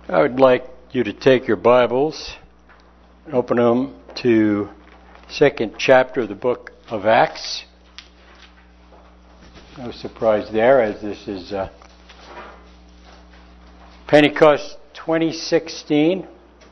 I would like you to take your Bibles and open them to the second chapter of the book of Acts. No surprise there, as this is Pentecost 2016,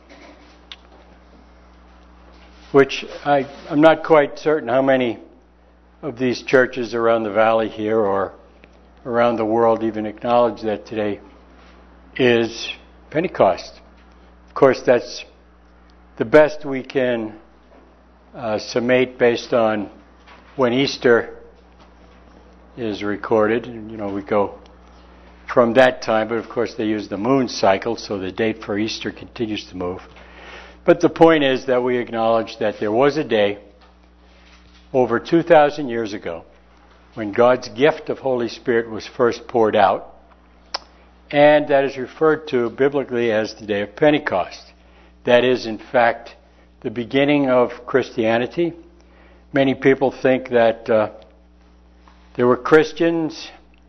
which I'm not quite certain how many of these churches around the valley here or around the world even acknowledge that today is Pentecost. Of course, that's the best we can summate based on when Easter is recorded. And, we go from that time, but of course they use the moon cycle, so the date for Easter continues to move. But the point is that we acknowledge that there was a day over 2,000 years ago when God's gift of Holy Spirit was first poured out, and that is referred to biblically as the day of Pentecost. That is, in fact, the beginning of Christianity. Many people think that there were Christians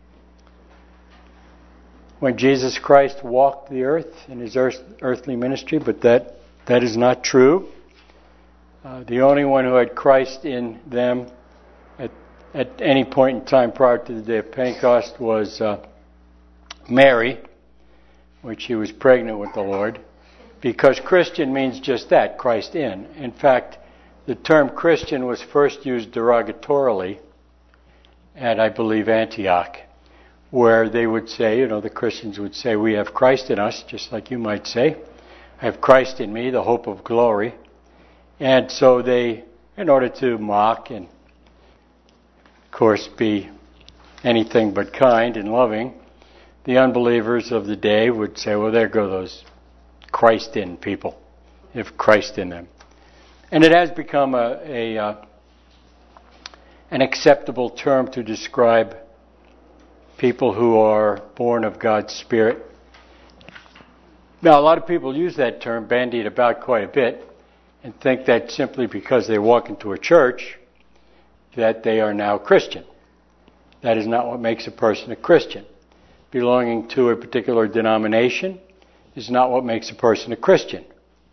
when Jesus Christ walked the earth in his earthly ministry, but that is not true. The only one who had Christ in them at any point in time prior to the day of Pentecost was Mary, when she was pregnant with the Lord, because Christian means just that, Christ in. In fact, the term Christian was first used derogatorily at, I believe, Antioch, where they would say, the Christians would say, we have Christ in us, just like you might say. I have Christ in me, the hope of glory. And so they, in order to mock and, of course, be anything but kind and loving, the unbelievers of the day would say, well, there go those Christ-in people, if Christ in them. And it has become an acceptable term to describe people who are born of God's Spirit. Now, a lot of people use that term, bandy it about quite a bit, and think that simply because they walk into a church that they are now Christian. That is not what makes a person a Christian. Belonging to a particular denomination is not what makes a person a Christian.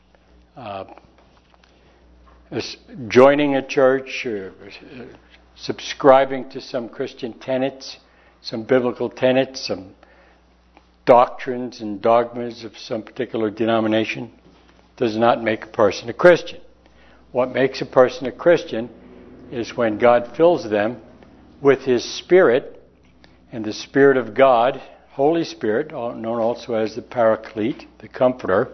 Joining a church, subscribing to some Christian tenets, some biblical tenets, some doctrines and dogmas of some particular denomination does not make a person a Christian. What makes a person a Christian is when God fills them with His Spirit, and the Spirit of God, Holy Spirit, known also as the Paraclete, the Comforter,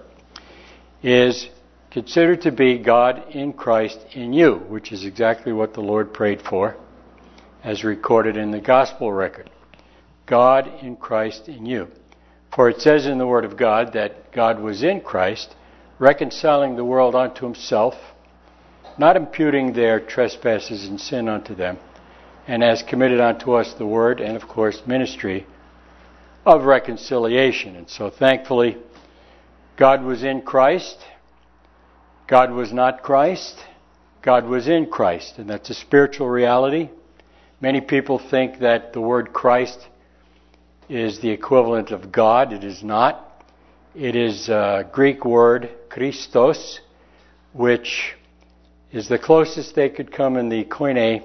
is considered to be God in Christ in you, which is exactly what the Lord prayed for, as recorded in the Gospel record. God in Christ in you. For it says in the Word of God that God was in Christ, reconciling the world unto Himself, not imputing their trespasses and sin unto them, and has committed unto us the word and, of course, ministry of reconciliation. And so, thankfully, God was in Christ. God was not Christ. God was in Christ. And that's a spiritual reality. Many people think that the word Christ is the equivalent of God. It is not. It is a Greek word, Christos, which is the closest they could come in the Koine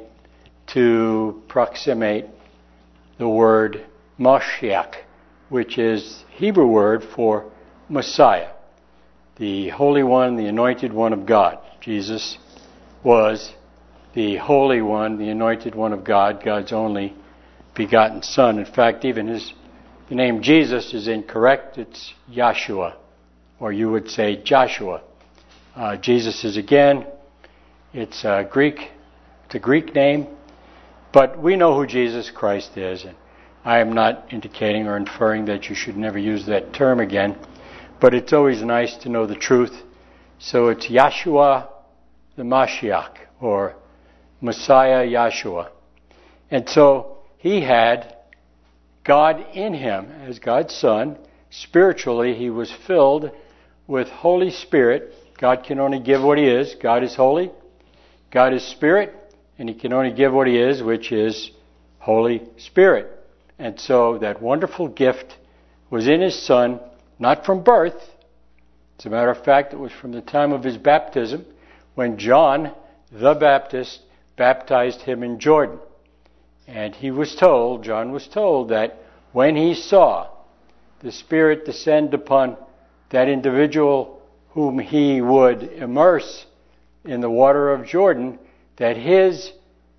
to approximate the word Mashiach, which is Hebrew word for Messiah, the Holy One, the Anointed One of God. Jesus was the Holy One, the Anointed One of God, God's only begotten Son. In fact, even the name Jesus is incorrect. It's Yahshua, or you would say Joshua. Jesus is again, it's a Greek name. But we know who Jesus Christ is, and I am not indicating or inferring that you should never use that term again, but it's always nice to know the truth. So it's Yahshua the Mashiach, or Messiah Yahshua. And so He had God in Him as God's Son. Spiritually, He was filled with Holy Spirit. God can only give what He is. God is holy. God is Spirit. And He can only give what He is, which is Holy Spirit. And so that wonderful gift was in His Son, not from birth. As a matter of fact, it was from the time of his baptism when John the Baptist baptized him in Jordan. And John was told that when he saw the Spirit descend upon that individual whom he would immerse in the water of Jordan, that his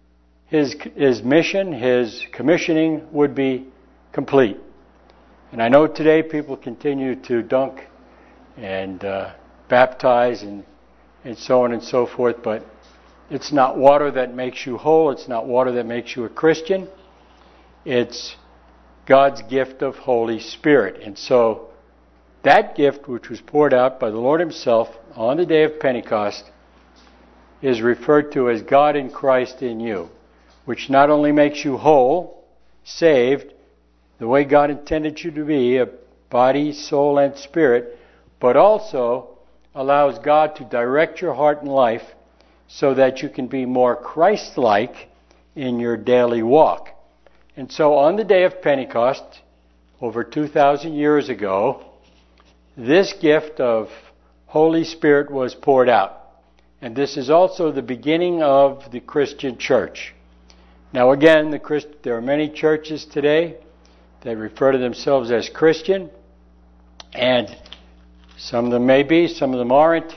mission, his commissioning would be complete. And I know today people continue to dunk and baptize and so on and so forth, but it's not water that makes you whole. It's not water that makes you a Christian. It's God's gift of Holy Spirit. And so that gift, which was poured out by the Lord himself on the day of Pentecost, is referred to as God in Christ in you, which not only makes you whole, saved, the way God intended you to be, a body, soul, and spirit, but also allows God to direct your heart and life so that you can be more Christ-like in your daily walk. And so on the day of Pentecost, over 2,000 years ago, this gift of Holy Spirit was poured out. And this is also the beginning of the Christian church. Now again, there are many churches today that refer to themselves as Christian, and some of them may be, some of them aren't.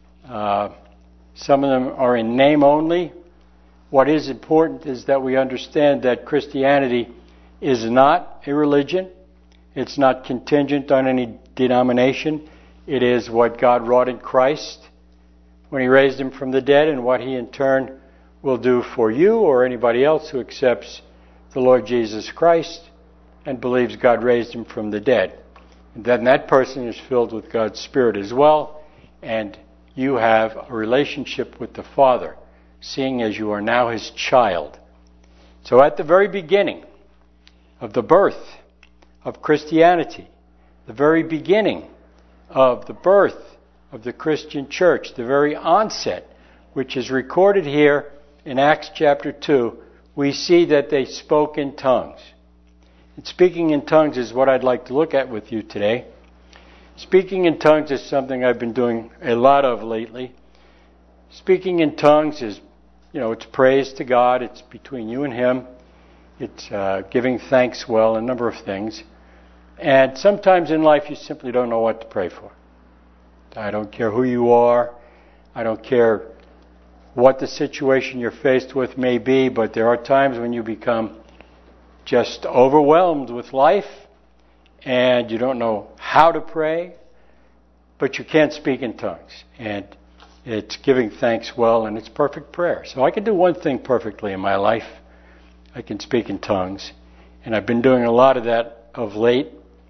Some of them are in name only. What is important is that we understand that Christianity is not a religion. It's not contingent on any denomination. It is what God wrought in Christ when he raised him from the dead, and what he in turn will do for you or anybody else who accepts the Lord Jesus Christ and believes God raised him from the dead. And then that person is filled with God's Spirit as well, and you have a relationship with the Father, seeing as you are now his child. So at the very beginning of the birth of Christianity, the very beginning of the birth of the Christian church, the very onset, which is recorded here in Acts chapter 2, we see that they spoke in tongues. And speaking in tongues is what I'd like to look at with you today. Speaking in tongues is something I've been doing a lot of lately. Speaking in tongues is, it's praise to God. It's between you and him. It's giving thanks well, a number of things. And sometimes in life you simply don't know what to pray for. I don't care who you are. I don't care what the situation you're faced with may be, but there are times when you become just overwhelmed with life and you don't know how to pray, but you can't speak in tongues. And it's giving thanks well, and it's perfect prayer. So I can do one thing perfectly in my life. I can speak in tongues. And I've been doing a lot of that of late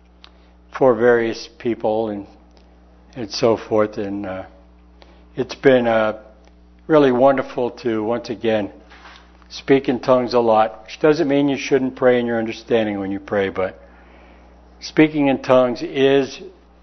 for various people and so forth. And it's been really wonderful to, once again, speak in tongues a lot, which doesn't mean you shouldn't pray in your understanding when you pray, but speaking in tongues is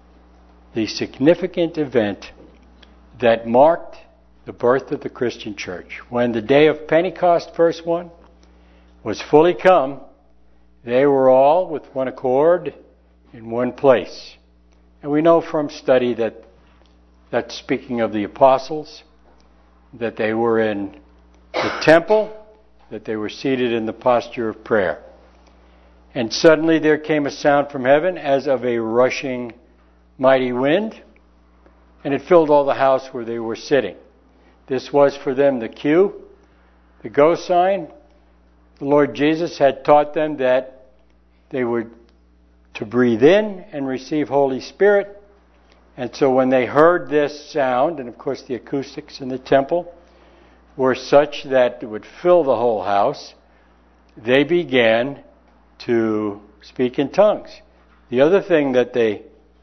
the significant event that marked the birth of the Christian church. When the day of Pentecost, verse 1, was fully come, they were all with one accord in one place. And we know from study that speaking of the apostles, that they were in the temple, that they were seated in the posture of prayer. And suddenly there came a sound from heaven as of a rushing mighty wind, and it filled all the house where they were sitting. This was for them the cue, the go sign. The Lord Jesus had taught them that they were to breathe in and receive Holy Spirit. And so when they heard this sound, and of course the acoustics in the temple were such that it would fill the whole house, they began to speak in tongues. The other thing that they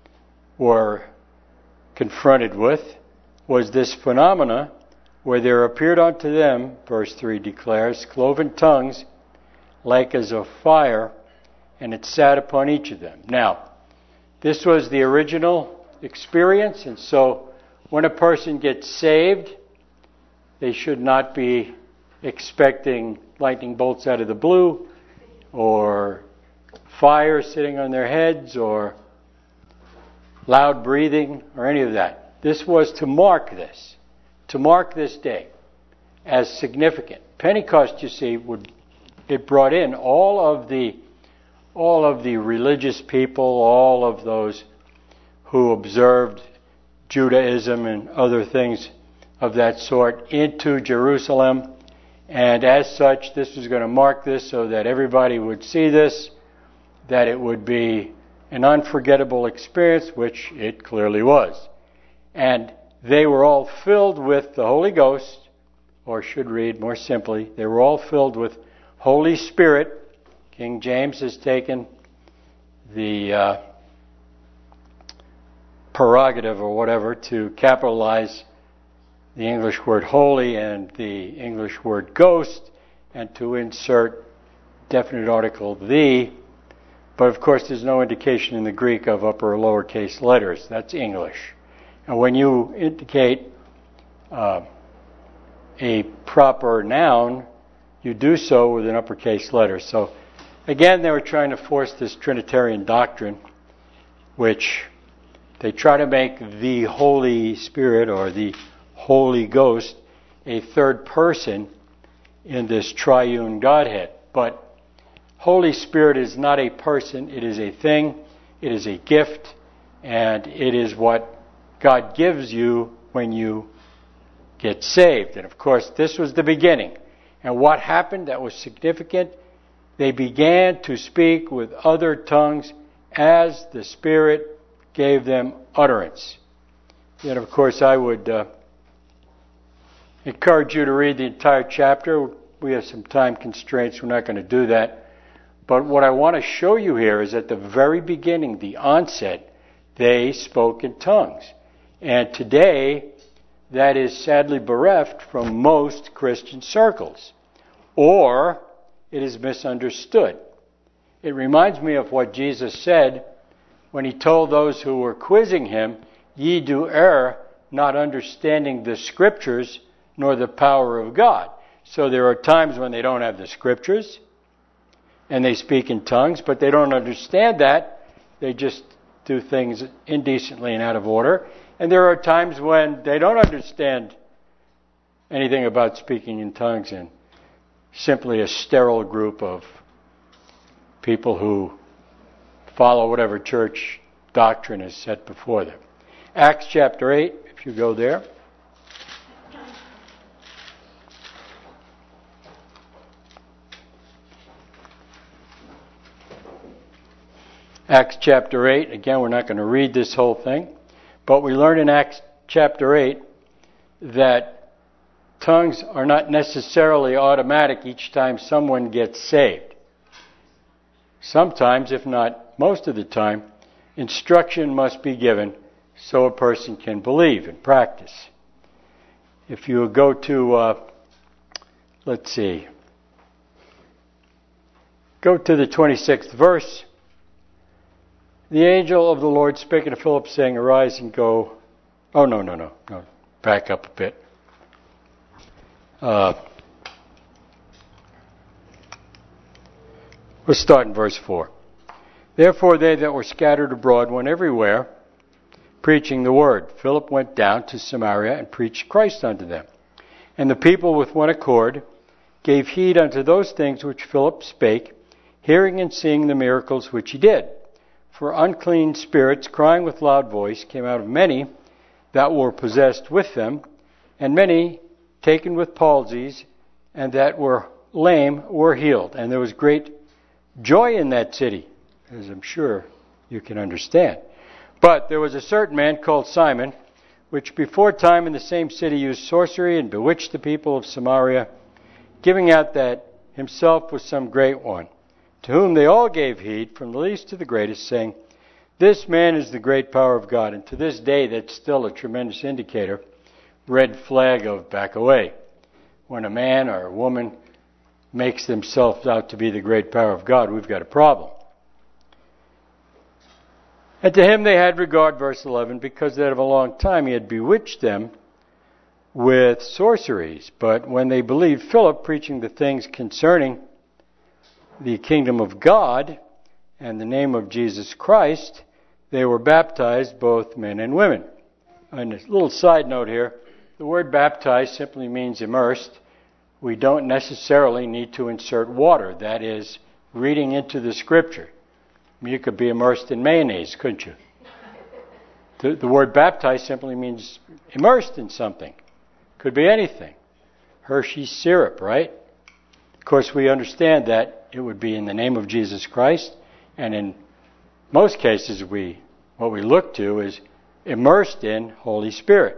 were confronted with was this phenomena where there appeared unto them, verse 3 declares, cloven tongues like as of fire, and it sat upon each of them. Now, this was the original experience, and so when a person gets saved, they should not be expecting lightning bolts out of the blue, or fire sitting on their heads, or loud breathing, or any of that. This was to mark this day as significant. Pentecost, you see, it brought in all of the religious people, all of those who observed Judaism and other things of that sort into Jerusalem. And as such, this was going to mark this so that everybody would see this, that it would be an unforgettable experience, which it clearly was. And they were all filled with the Holy Ghost, or should read more simply, they were all filled with Holy Spirit. King James has taken the prerogative or whatever to capitalize the English word holy and the English word ghost, and to insert definite article the. But of course there's no indication in the Greek of upper or lowercase letters. That's English. And when you indicate a proper noun, you do so with an uppercase letter. So again, they were trying to force this Trinitarian doctrine, which they try to make the Holy Spirit or the Holy Ghost a third person in this triune Godhead. But Holy Spirit is not a person, it is a thing, it is a gift, and it is what God gives you when you get saved. And of course, this was the beginning. And what happened that was significant? They began to speak with other tongues as the Spirit gave them utterance. And of course, I would encourage you to read the entire chapter. We have some time constraints. We're not going to do that. But what I want to show you here is at the very beginning, the onset, they spoke in tongues. And today, that is sadly bereft from most Christian circles. Or it is misunderstood. It reminds me of what Jesus said when he told those who were quizzing him, "Ye do err, not understanding the Scriptures, nor the power of God." So there are times when they don't have the Scriptures, and they speak in tongues, but they don't understand that. They just do things indecently and out of order. And there are times when they don't understand anything about speaking in tongues and simply a sterile group of people who follow whatever church doctrine is set before them. Acts chapter 8, if you go there. Acts chapter 8, again, we're not going to read this whole thing, but we learn in Acts chapter 8 that tongues are not necessarily automatic each time someone gets saved. Sometimes, if not most of the time, instruction must be given so a person can believe and practice. If you go to, go to the 26th verse. The angel of the Lord spake unto Philip, saying, Arise and go. Oh, no. Back up a bit. Let's start in verse 4. Therefore they that were scattered abroad went everywhere, preaching the word. Philip went down to Samaria and preached Christ unto them. And the people with one accord gave heed unto those things which Philip spake, hearing and seeing the miracles which he did. For unclean spirits, crying with loud voice, came out of many that were possessed with them, and many taken with palsies, and that were lame were healed. And there was great joy in that city, as I'm sure you can understand. But there was a certain man called Simon, which before time in the same city used sorcery and bewitched the people of Samaria, giving out that himself was some great one, to whom they all gave heed, from the least to the greatest, saying, This man is the great power of God. And to this day, that's still a tremendous indicator, red flag of back away. When a man or a woman makes themselves out to be the great power of God, we've got a problem. And to him they had regard, verse 11, because that of a long time he had bewitched them with sorceries. But when they believed Philip preaching the things concerning the kingdom of God and the name of Jesus Christ, they were baptized, both men and women. And a little side note here, the word baptized simply means immersed. We don't necessarily need to insert water. That is, reading into the Scripture. You could be immersed in mayonnaise, couldn't you? The word baptized simply means immersed in something. Could be anything. Hershey's syrup, right? Of course, we understand that it would be in the name of Jesus Christ, and in most cases, what we look to is immersed in Holy Spirit.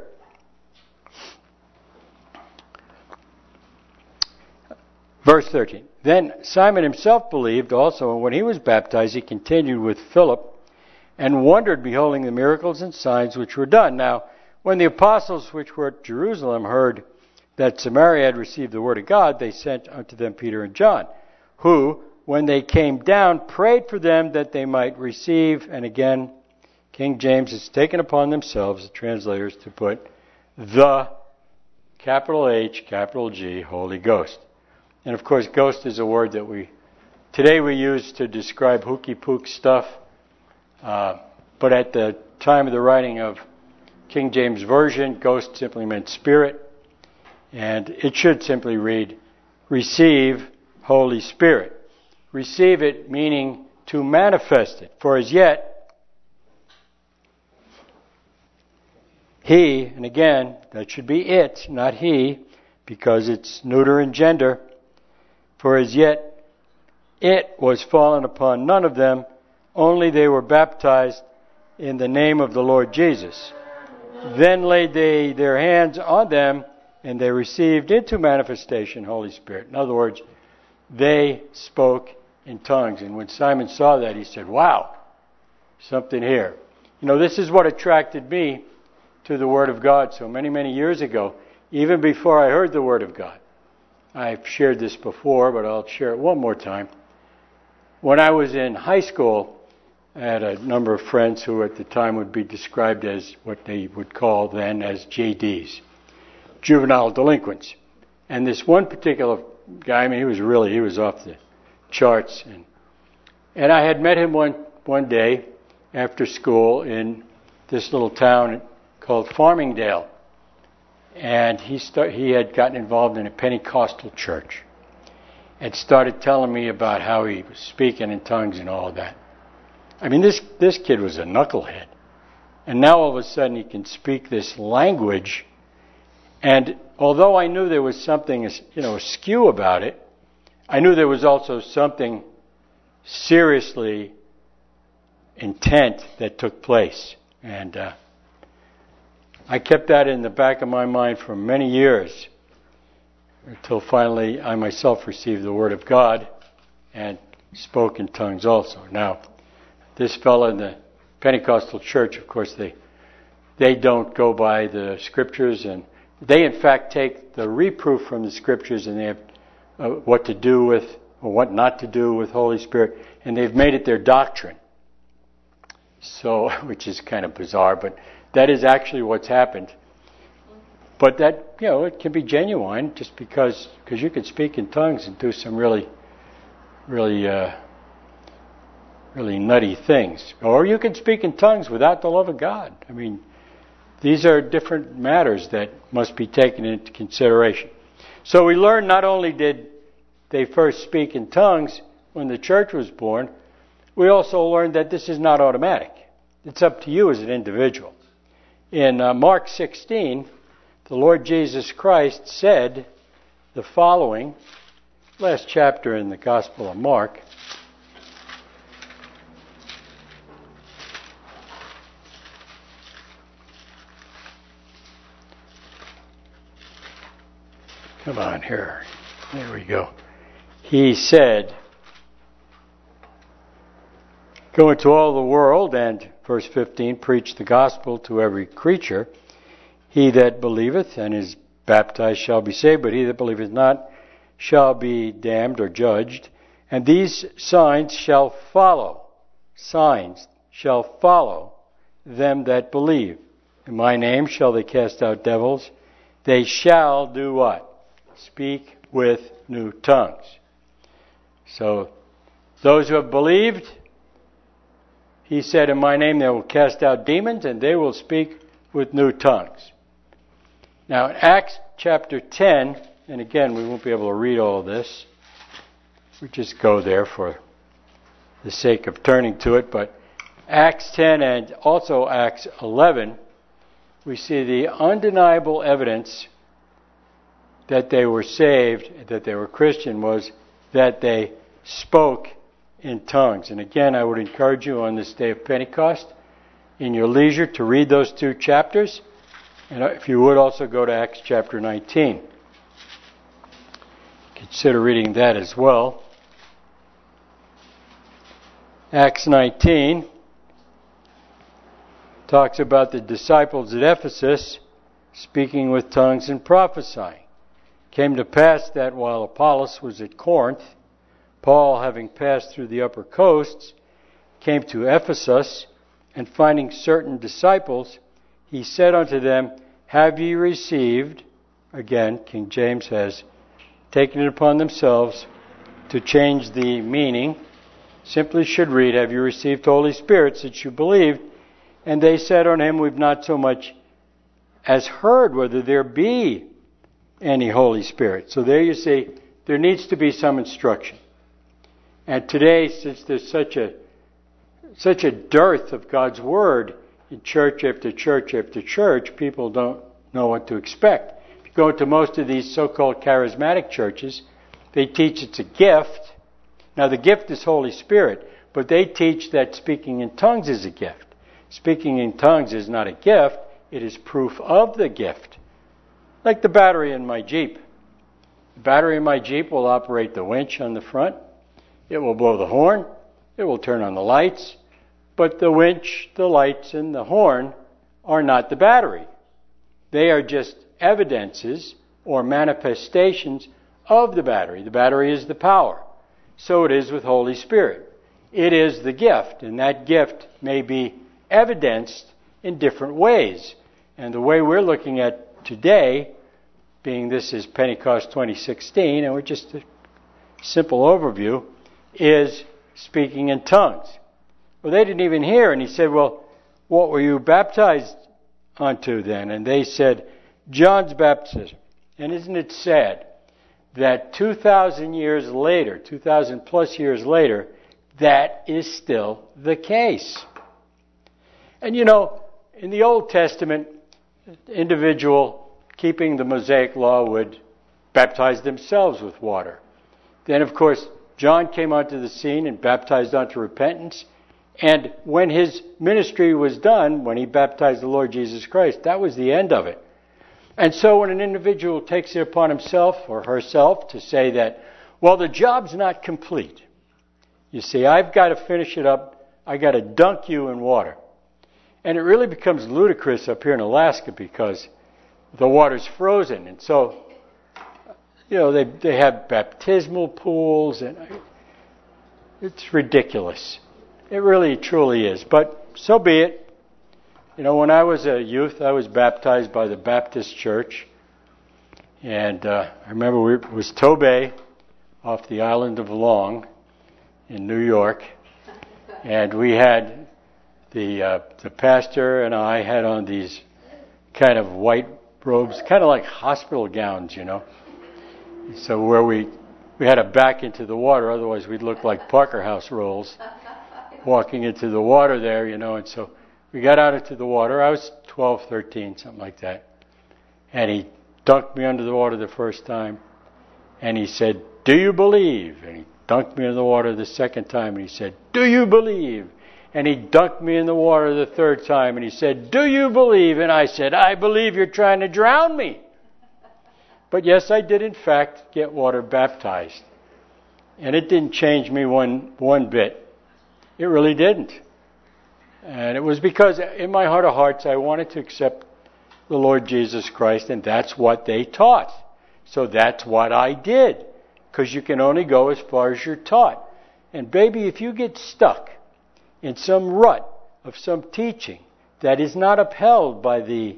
Verse 13. Then Simon himself believed also, and when he was baptized, he continued with Philip and wondered, beholding the miracles and signs which were done. Now, when the apostles which were at Jerusalem heard that Samaria had received the word of God, they sent unto them Peter and John, who, when they came down, prayed for them that they might receive. And again, King James has taken upon themselves, the translators, to put the capital H, capital G, Holy Ghost. And of course, ghost is a word that today we use to describe hooky-pook stuff. But at the time of the writing of King James Version, ghost simply meant spirit. And it should simply read, receive Holy Spirit. Receive it meaning to manifest it. For as yet, he, and again, that should be it, not he, because it's neuter in gender. For as yet it was fallen upon none of them, only they were baptized in the name of the Lord Jesus. Then laid they their hands on them, and they received into manifestation Holy Spirit. In other words, they spoke in tongues. And when Simon saw that, he said, wow, something here. This is what attracted me to the Word of God so many, many years ago, even before I heard the Word of God. I've shared this before, but I'll share it one more time. When I was in high school, I had a number of friends who at the time would be described as what they would call then as JDs, juvenile delinquents. And this one particular guy, he was off the charts. And I had met him one day after school in this little town called Farmingdale. And he had gotten involved in a Pentecostal church and started telling me about how he was speaking in tongues and all of that. This kid was a knucklehead. And now all of a sudden he can speak this language. And although I knew there was something, askew about it, I knew there was also something seriously intent that took place. And I kept that in the back of my mind for many years until finally I myself received the Word of God and spoke in tongues also. Now, this fellow in the Pentecostal church, of course, they don't go by the Scriptures, and they in fact take the reproof from the Scriptures, and they have what to do with or what not to do with Holy Spirit, and they've made it their doctrine. So, which is kind of bizarre, but that is actually what's happened. But that, it can be genuine just because you can speak in tongues and do some really nutty things. Or you can speak in tongues without the love of God. These are different matters that must be taken into consideration. So we learn not only did they first speak in tongues when the church was born, we also learned that this is not automatic. It's up to you as an individual. In Mark 16, the Lord Jesus Christ said the following, last chapter in the Gospel of Mark. Come on here. There we go. He said, go into all the world and, verse 15, preach the gospel to every creature. He that believeth and is baptized shall be saved, but he that believeth not shall be damned or judged. And these signs shall follow them that believe. In my name shall they cast out devils. They shall do what? Speak with new tongues. So, those who have believed, He said, in my name they will cast out demons and they will speak with new tongues. Now in Acts chapter 10, and again we won't be able to read all of this. We just go there for the sake of turning to it. But Acts 10 and also Acts 11, we see the undeniable evidence that they were saved, that they were Christian, was that they spoke in tongues. And again, I would encourage you on this day of Pentecost, in your leisure, to read those two chapters. And if you would, also go to Acts chapter 19. Consider reading that as well. Acts 19 talks about the disciples at Ephesus speaking with tongues and prophesying. It came to pass that while Apollos was at Corinth, Paul, having passed through the upper coasts, came to Ephesus, and finding certain disciples, he said unto them, have ye received, again, King James has taken it upon themselves to change the meaning, simply should read, have you received the Holy Spirit since you believed? And they said on him, we've not so much as heard whether there be any Holy Spirit. So there you see, there needs to be some instruction. And today, since there's such a dearth of God's Word in church after church after church, people don't know what to expect. If you go to most of these so-called charismatic churches, they teach it's a gift. Now the gift is Holy Spirit, but they teach that speaking in tongues is a gift. Speaking in tongues is not a gift, it is proof of the gift. Like the battery in my Jeep. The battery in my Jeep will operate the winch on the front. It will blow the horn. It will turn on the lights. But the winch, the lights, and the horn are not the battery. They are just evidences or manifestations of the battery. The battery is the power. So it is with Holy Spirit. It is the gift, and that gift may be evidenced in different ways. And the way we're looking at today, being this is Pentecost 2016, and we're just a simple overview, is speaking in tongues. Well, they didn't even hear, and he said, well, what were you baptized unto then? And they said, John's baptism. And isn't it sad that 2,000 years later, 2,000 plus years later, that is still the case? And you know, in the Old Testament, the individual keeping the Mosaic law would baptize themselves with water. Then, of course, John came onto the scene and baptized unto repentance. And when his ministry was done, when he baptized the Lord Jesus Christ, that was the end of it. And so when an individual takes it upon himself or herself to say that, well, the job's not complete. You see, I've got to finish it up. I've got to dunk you in water. And it really becomes ludicrous up here in Alaska because the water's frozen. And so, you know, they have baptismal pools, and it's ridiculous. It really, truly is. But so be it. You know, when I was a youth, I was baptized by the Baptist Church. And I remember it was Tobay off the island of Long in New York. And we had the pastor and I had on these kind of white robes, kind of like hospital gowns, you know. So where we had to back into the water, otherwise we'd look like Parker House rolls walking into the water there, you know. And so we got out into the water. I was 12, 13, something like that. And he dunked me under the water the first time. And he said, do you believe? And he dunked me in the water the second time. And he said, do you believe? And he dunked me in the water the third time. And he said, do you believe? And I said, I believe you're trying to drown me. But yes, I did in fact get water baptized. And it didn't change me one bit. It really didn't. And it was because in my heart of hearts I wanted to accept the Lord Jesus Christ, and that's what they taught. So that's what I did. Because you can only go as far as you're taught. And baby, if you get stuck in some rut of some teaching that is not upheld by the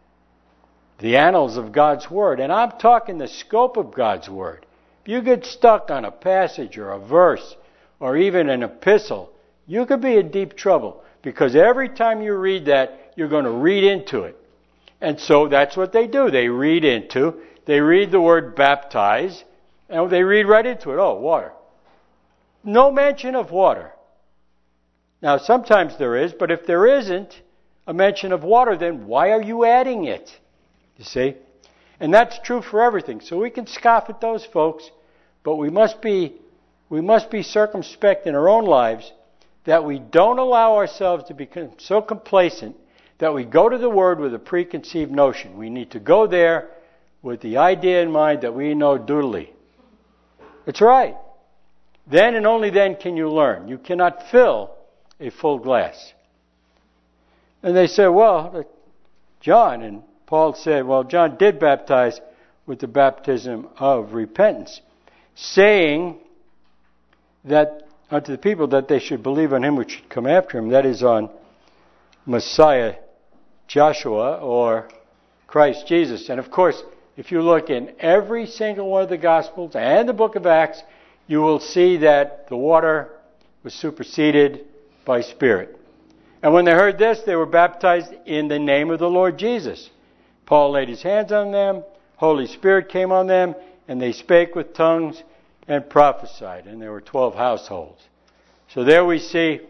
annals of God's Word, and I'm talking the scope of God's Word. If you get stuck on a passage or a verse or even an epistle you could be in deep trouble. Because every time you read that, you're going to read into it. And so that's what they do. They read the word baptize, and they read right into it. Oh, water. No mention of water. Now, sometimes there is, but if there isn't a mention of water, then why are you adding it? You see? And that's true for everything. So we can scoff at those folks, but we must be circumspect in our own lives that we don't allow ourselves to become so complacent that we go to the Word with a preconceived notion. We need to go there with the idea in mind that we know doodly. That's right. Then and only then can you learn. You cannot fill a full glass. And they said, well, John, and Paul said, well, John did baptize with the baptism of repentance, saying that unto the people that they should believe on him which should come after him, that is on Messiah Joshua or Christ Jesus. And of course, if you look in every single one of the Gospels and the book of Acts, you will see that the water was superseded by Spirit. And when they heard this, they were baptized in the name of the Lord Jesus. Paul laid his hands on them, Holy Spirit came on them, and they spake with tongues and prophesied. And there were 12 households. So there we see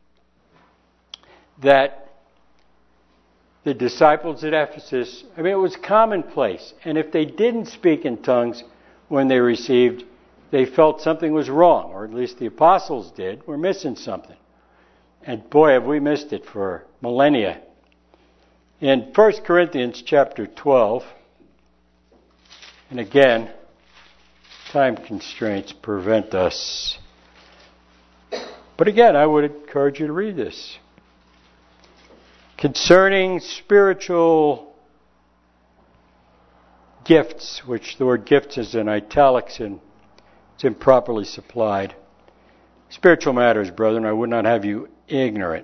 that the disciples at Ephesus, it was commonplace. And if they didn't speak in tongues when they received, they felt something was wrong, or at least the apostles did. We're missing something. And boy, have we missed it for millennia. In 1 Corinthians chapter 12, and again, time constraints prevent us. But again, I would encourage you to read this. Concerning spiritual gifts, which the word gifts is in italics and it's improperly supplied. Spiritual matters, brethren, I would not have you ignorant.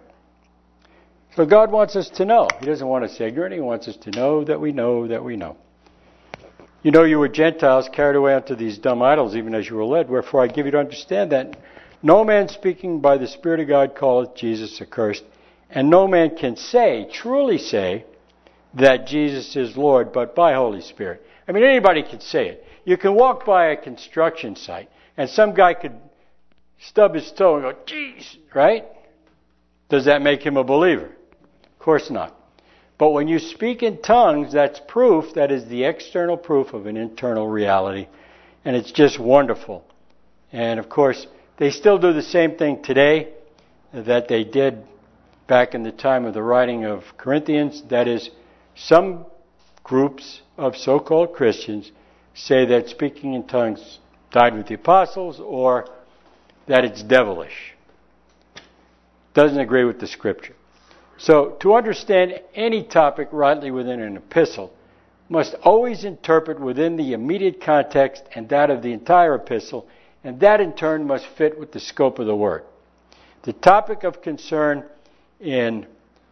So God wants us to know. He doesn't want us ignorant. He wants us to know that we know that we know. You know you were Gentiles carried away unto these dumb idols, even as you were led. Wherefore I give you to understand that no man speaking by the Spirit of God calleth Jesus accursed. And no man can say, truly say, that Jesus is Lord, but by Holy Spirit. Anybody can say it. You can walk by a construction site, and some guy could stub his toe and go, geez, right? Does that make him a believer? Of course not. But when you speak in tongues, that's proof, that is the external proof of an internal reality. And it's just wonderful. And of course, they still do the same thing today that they did back in the time of the writing of Corinthians. That is, some groups of so-called Christians say that speaking in tongues died with the apostles, or that it's devilish. Doesn't agree with the Scripture. So, to understand any topic rightly within an epistle, must always interpret within the immediate context and that of the entire epistle, and that in turn must fit with the scope of the word. The topic of concern in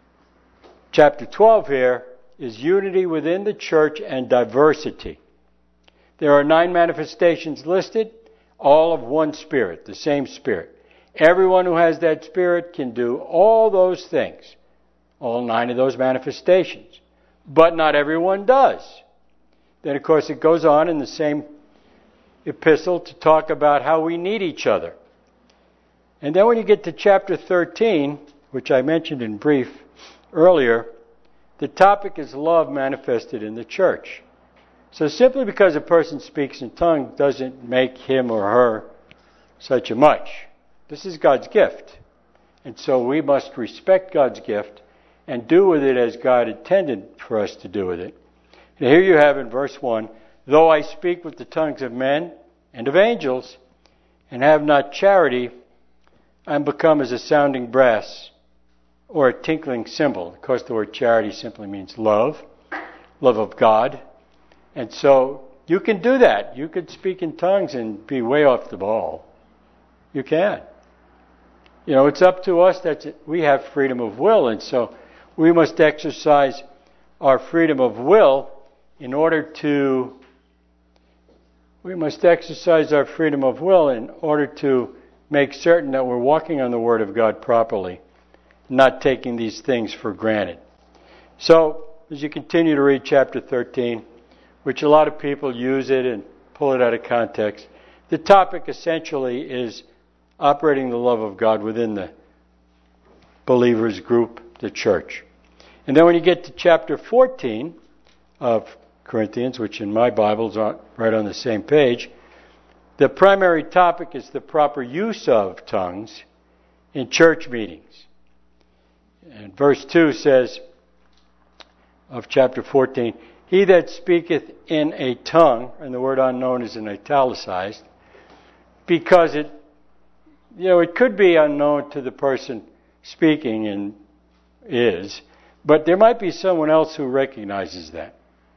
chapter 12 here is unity within the church and diversity. There are 9 manifestations listed, all of one Spirit, the same Spirit. Everyone who has that Spirit can do all those things, all 9 of those manifestations. But not everyone does. Then, of course, it goes on in the same epistle to talk about how we need each other. And then when you get to chapter 13, which I mentioned in brief earlier, the topic is love manifested in the church. So simply because a person speaks in tongues doesn't make him or her such a much. This is God's gift. And so we must respect God's gift and do with it as God intended for us to do with it. And here you have in verse 1, though I speak with the tongues of men and of angels and have not charity, I am become as a sounding brass or a tinkling cymbal. Of course, the word charity simply means love of God. And so you can do that. You could speak in tongues and be way off the ball. You can. It's up to us. We have freedom of will, and so we must exercise our freedom of will in order to make certain that we're walking on the Word of God properly, not taking these things for granted. So, as you continue to read chapter 13, which a lot of people use it and pull it out of context, the topic essentially is operating the love of God within the believers group, the church. And then when you get to chapter 14 of Corinthians, which in my Bibles are right on the same page, the primary topic is the proper use of tongues in church meetings. And verse 2 says of chapter 14, he that speaketh in a tongue, and the word unknown is in italicized, because it could be unknown to the person speaking and is, but there might be someone else who recognizes that.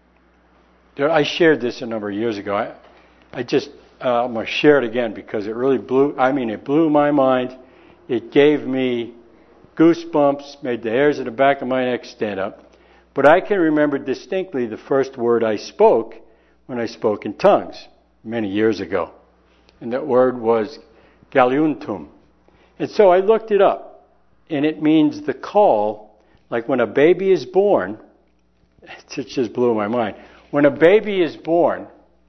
I shared this a number of years ago. I'm going to share it again because it really blew my mind. It gave me goosebumps, made the hairs in the back of my neck stand up. But I can remember distinctly the first word I spoke when I spoke in tongues many years ago. And that word was galliuntum. And so I looked it up. And it means the call, like when a baby is born. It just blew my mind. When a baby is born,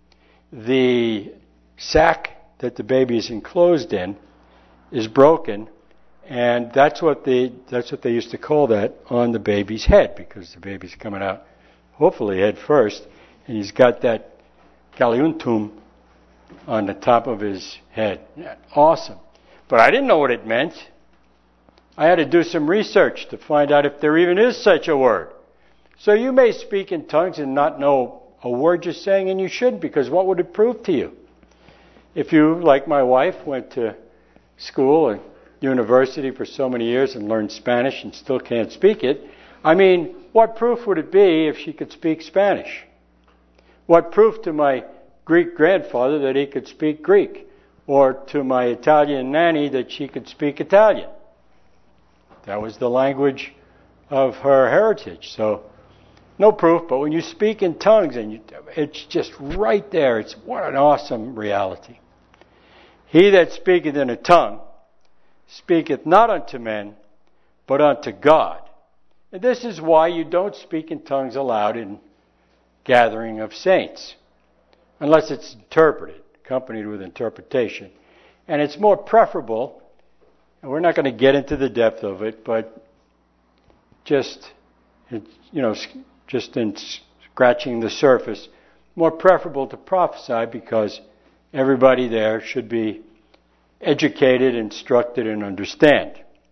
the sac that the baby is enclosed in is broken, and that's what they used to call that on the baby's head, because the baby's coming out hopefully head first, and he's got that galliuntum on the top of his head. Awesome. But I didn't know what it meant. I had to do some research to find out if there even is such a word. So you may speak in tongues and not know a word you're saying, and you should, because what would it prove to you? If you, like my wife, went to school and university for so many years and learned Spanish and still can't speak it, what proof would it be if she could speak Spanish? What proof to my Greek grandfather that he could speak Greek? Or to my Italian nanny that she could speak Italian? That was the language of her heritage. So, no proof, but when you speak in tongues, it's just right there. It's what an awesome reality. He that speaketh in a tongue speaketh not unto men, but unto God. And this is why you don't speak in tongues aloud in gathering of saints, unless it's interpreted, accompanied with interpretation. And it's more preferable, and we're not going to get into the depth of it, but just in scratching the surface, more preferable to prophesy because everybody there should be educated, instructed, and understand.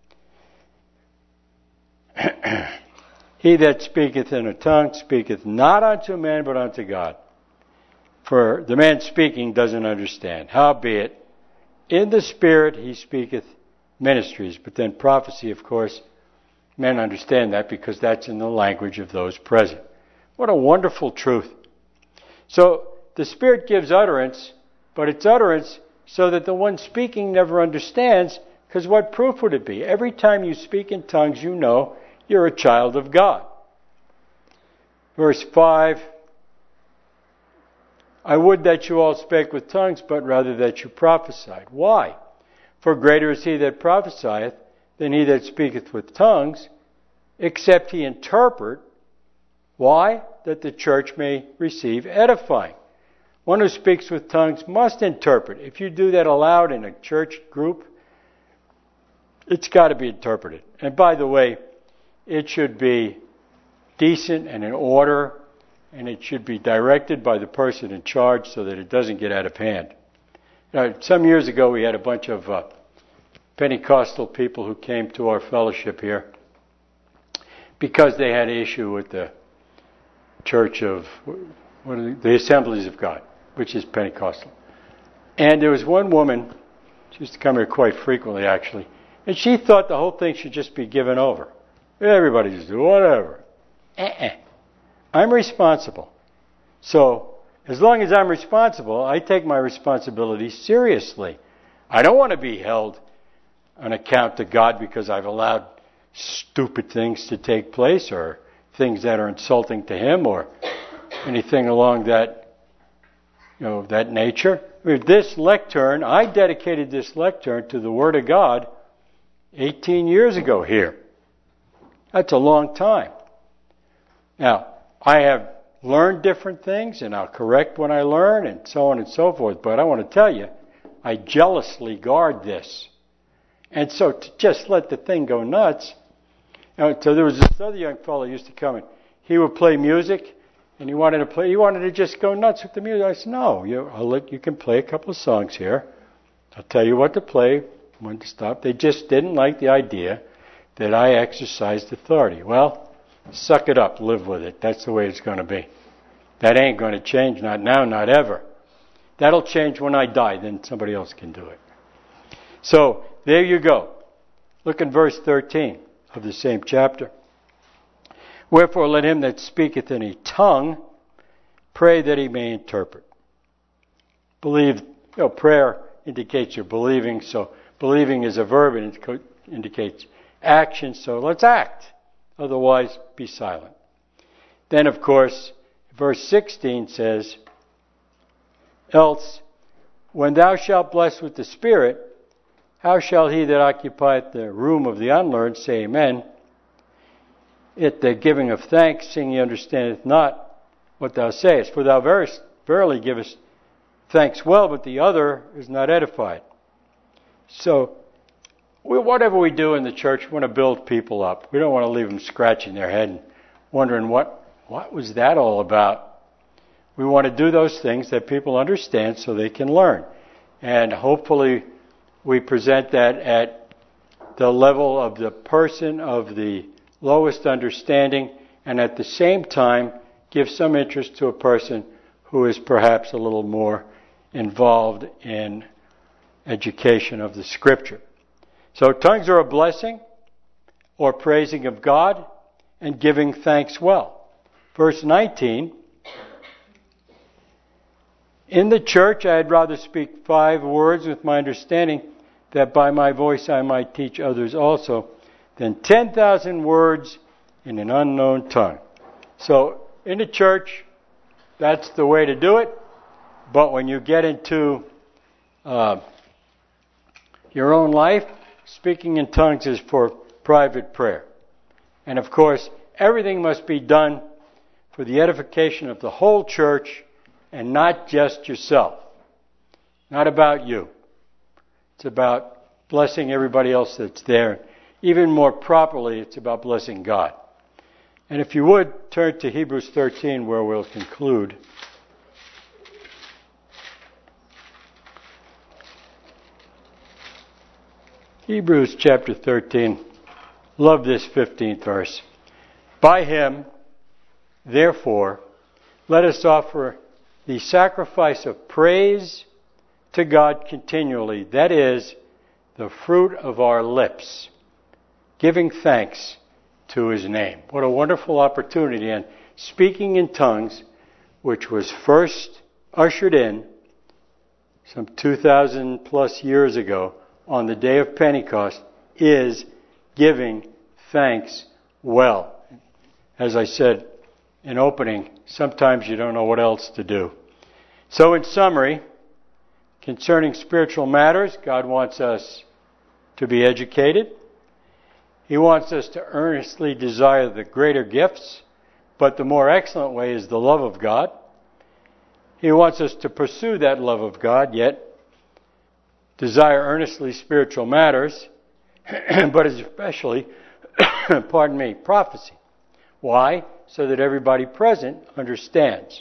He that speaketh in a tongue speaketh not unto men, but unto God. For the man speaking doesn't understand. Howbeit, in the Spirit he speaketh ministries. But then prophecy, of course, men understand that because that's in the language of those present. What a wonderful truth. So, the Spirit gives utterance, but it's utterance so that the one speaking never understands, because what proof would it be? Every time you speak in tongues, you know you're a child of God. Verse 5, I would that you all spake with tongues, but rather that you prophesied. Why? For greater is he that prophesieth than he that speaketh with tongues, except he interpret. Why? That the church may receive edifying. One who speaks with tongues must interpret. If you do that aloud in a church group, it's got to be interpreted. And by the way, it should be decent and in order, and it should be directed by the person in charge so that it doesn't get out of hand. Some years ago, we had a bunch of Pentecostal people who came to our fellowship here because they had an issue with the Church of, the Assemblies of God, which is Pentecostal. And there was one woman, she used to come here quite frequently actually, and she thought the whole thing should just be given over. Everybody just do whatever. I'm responsible. So, as long as I'm responsible, I take my responsibility seriously. I don't want to be held on account to God because I've allowed stupid things to take place or things that are insulting to Him or anything along that, that nature. This lectern, I dedicated this lectern to the Word of God 18 years ago here. That's a long time. Now, I have learned different things, and I'll correct when I learn, and so on and so forth. But I want to tell you, I jealously guard this. And so to just let the thing go nuts. So there was this other young fellow who used to come in. He would play music, and he wanted to just go nuts with the music. I said, no, you can play a couple of songs here. I'll tell you what to play, when to stop. They just didn't like the idea that I exercised authority. Well, suck it up, live with it. That's the way it's going to be. That ain't going to change, not now, not ever. That'll change when I die, then somebody else can do it. So, there you go. Look in verse 13 of the same chapter. Wherefore let him that speaketh in a tongue pray that he may interpret. Prayer indicates you're believing, so believing is a verb and it indicates action, so let's act. Otherwise, be silent. Then, of course, verse 16 says, else, when thou shalt bless with the Spirit, how shall he that occupieth the room of the unlearned say amen? At the giving of thanks, seeing he understandeth not what thou sayest. For thou verily givest thanks well, but the other is not edified. So, whatever we do in the church, we want to build people up. We don't want to leave them scratching their head and wondering what was that all about. We want to do those things that people understand so they can learn. And hopefully we present that at the level of the person of the lowest understanding, and at the same time give some interest to a person who is perhaps a little more involved in education of the Scripture. So tongues are a blessing or praising of God and giving thanks well. Verse 19, in the church I had rather speak 5 words with my understanding, that by my voice I might teach others also, than 10,000 words in an unknown tongue. So, in the church, that's the way to do it. But when you get into your own life, speaking in tongues is for private prayer. And of course, everything must be done for the edification of the whole church and not just yourself. Not about you. It's about blessing everybody else that's there. Even more properly, it's about blessing God. And if you would, turn to Hebrews 13, where we'll conclude. Hebrews chapter 13. Love this 15th verse. By him, therefore, let us offer the sacrifice of praise to God continually. That is, the fruit of our lips, giving thanks to his name. What a wonderful opportunity. And speaking in tongues, which was first ushered in some 2,000 plus years ago on the day of Pentecost, is giving thanks well. As I said in opening, sometimes you don't know what else to do. So in summary, concerning spiritual matters, God wants us to be educated. He wants us to earnestly desire the greater gifts, but the more excellent way is the love of God. He wants us to pursue that love of God, yet desire earnestly spiritual matters, but especially, prophecy. Why? So that everybody present understands.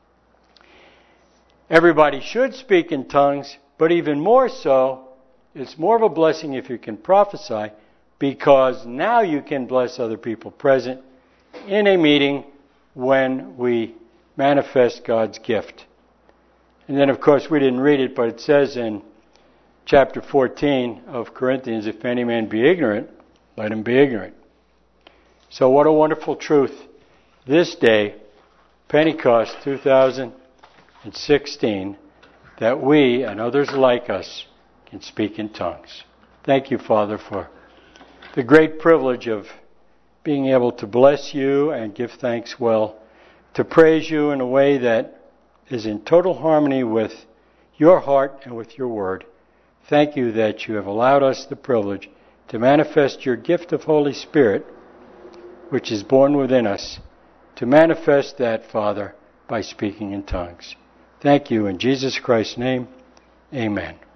Everybody should speak in tongues, but even more so, it's more of a blessing if you can prophesy, because now you can bless other people present in a meeting when we manifest God's gift. And then, of course, we didn't read it, but it says in chapter 14 of Corinthians, if any man be ignorant, let him be ignorant. So what a wonderful truth. This day, Pentecost 2016, that we and others like us can speak in tongues. Thank you, Father, for the great privilege of being able to bless you and give thanks well, to praise you in a way that is in total harmony with your heart and with your word. Thank you that you have allowed us the privilege to manifest your gift of Holy Spirit, which is born within us, to manifest that, Father, by speaking in tongues. Thank you in Jesus Christ's name. Amen.